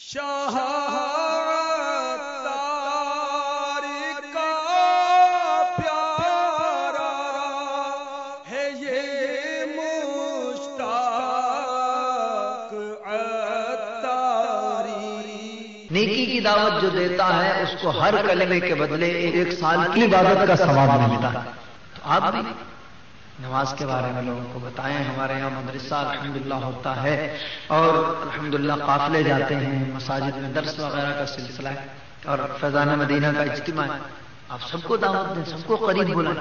شاہ عطار کا پیارا ہے یہ مشتاق عطاری. نیکی کی دعوت جو دیتا ہے اس کو ہر کلمے کے بدلے ایک سال کی عبادت کا ثواب ملتا ہے. تو آپ بھی نماز کے بارے میں لوگوں کو بتائیں. ہمارے یہاں مدرسہ الحمدللہ ہوتا ہے اور الحمدللہ قافلے جاتے ہیں، مساجد میں درس وغیرہ کا سلسلہ ہے اور فیضان مدینہ کا اجتماع ہے. آپ سب کو دعوت دیں، سب کو قریب بلائیں.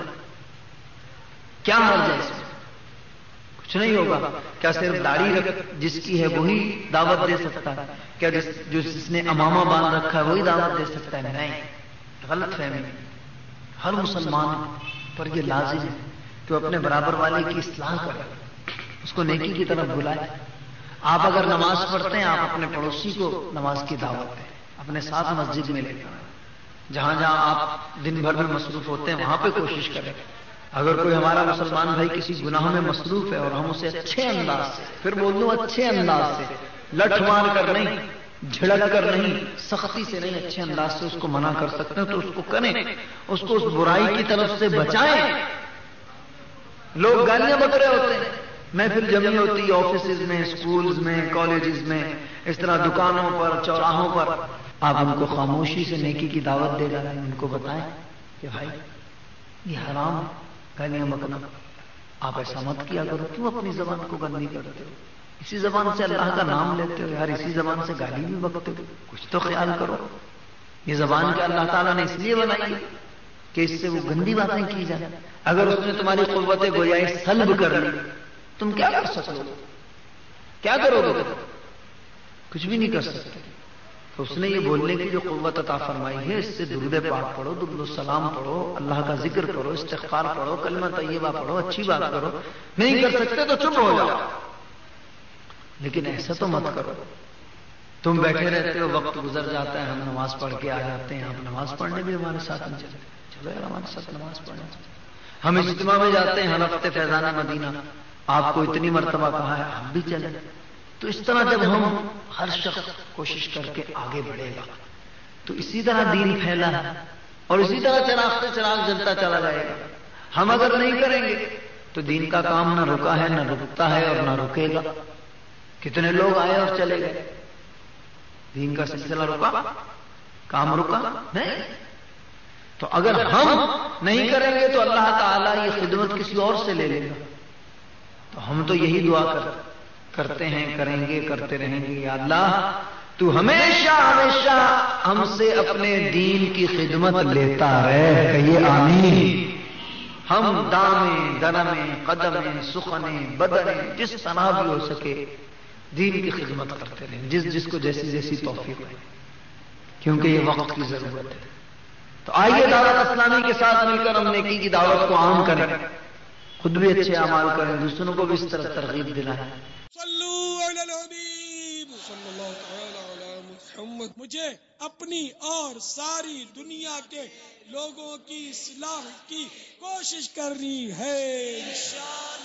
کیا حرج ہے اس میں؟ کچھ نہیں ہوگا. کیا صرف داڑھی جس کی ہے وہی دعوت دے سکتا ہے؟ کیا جس نے امامہ باندھ رکھا ہے وہی دعوت دے سکتا ہے؟ نہیں، غلط فہمی. ہر مسلمان پر یہ لازم ہے کہ وہ اپنے برابر والے کی اصلاح کرے، اس کو نیکی کی طرف بلائے. آپ اگر نماز پڑھتے ہیں، آپ اپنے پڑوسی کو نماز کی دعوت دیں، اپنے ساتھ مسجد میں لے کر آئیں. جہاں جہاں آپ دن بھر میں مصروف ہوتے ہیں وہاں پہ کوشش کریں. اگر کوئی ہمارا مسلمان بھائی کسی گناہ میں مصروف ہے اور ہم اسے اچھے انداز سے، پھر بول دوں اچھے انداز سے، لٹھ مار کر نہیں، جھڑک کر نہیں، سختی سے نہیں، اچھے انداز سے اس کو منع کر سکتے ہیں تو اس کو کریں، اس کو اس برائی کی طرف سے بچائیں. لوگ گالیاں بک رہے ہوتے ہیں، محفل جمعی ہوتی ہے آفیسز میں، اسکولز میں، کالجز میں، اس طرح دکانوں پر، چوراہوں پر. آپ ان کو خاموشی سے نیکی کی دعوت دے ڈالیں. ان کو بتائیں کہ بھائی یہ حرام ہے گالیاں بکنا، آپ ایسا مت کیا کرو. کیوں اپنی زبان کو گندی کرتے ہو؟ اسی زبان سے اللہ کا نام لیتے ہو یار، اسی زبان سے گالی بھی بکتے ہو. کچھ تو خیال کرو. یہ زبان کے اللہ تعالیٰ نے اس لیے بنائی کہ اس سے وہ گندی باتیں کی جائیں. اگر اس نے تمہاری قوت گویائی سلب کر لی، تم کیا کر سکتے ہو؟ کیا کرو گے؟ کچھ بھی نہیں کر سکتے. تو اس نے یہ بولنے کی جو قوت عطا فرمائی ہے، اس سے درود پاک پڑھو، درود السلام پڑھو، اللہ کا ذکر کرو، استغفار پڑھو، کلمہ طیبہ پڑھو، اچھی بات کرو. نہیں کر سکتے تو چپ ہو جاؤ، لیکن ایسا تو مت کرو. تم بیٹھے رہتے ہو، وقت گزر جاتا ہے، ہم نماز پڑھ کے آ جاتے ہیں، آپ نماز پڑھنے بھی ہمارے ساتھ نہیں چلے. چلو یار ہمارے ساتھ نماز پڑھنے. ہم اجتماع میں جاتے ہیں ہر ہفتے فیضان مدینہ، آپ کو اتنی مرتبہ کہا ہے، آپ بھی چلیں. تو اس طرح جب ہم ہر شخص کوشش کر کے آگے بڑھے گا تو اسی طرح دین پھیلا ہے اور اسی طرح چراغ سے چراغ جلتا چلا جائے گا. ہم اگر نہیں کریں گے تو دین کا کام نہ رکا ہے، نہ رکتا ہے اور نہ رکے گا. کتنے لوگ آئے اور چلے گئے، دین کا سلسلہ رکا، کام رکا نہیں. تو اگر ہم نہیں کریں گے تو اللہ تعالیٰ یہ خدمت کسی اور سے لے لے گا. تو ہم تو یہی دعا کرتے ہیں، کریں گے، کرتے رہیں گے. یا اللہ تو ہمیشہ ہمیشہ ہم سے اپنے دین کی خدمت لیتا رہے. کہیے آمین. ہم دامیں درمیں قدمیں سخنیں بدنیں جس طرح بھی ہو سکے دین کی خدمت کرتے رہیں، جس کو جیسی جیسی توفیق ہے، کیونکہ یہ وقت کی ضرورت ہے. تو آئیے دعوت اسلامی کے ساتھ مل کر ہم نیکی کی دعوت کو عام کریں، خود بھی اچھے اعمال کریں، دوسروں کو بھی اس طرح ترغیب دلائیں. صلو علی الحبیب صلی اللہ تعالی علی محمد. مجھے اپنی اور ساری دنیا کے لوگوں کی اصلاح کی کوشش کرنی ہے.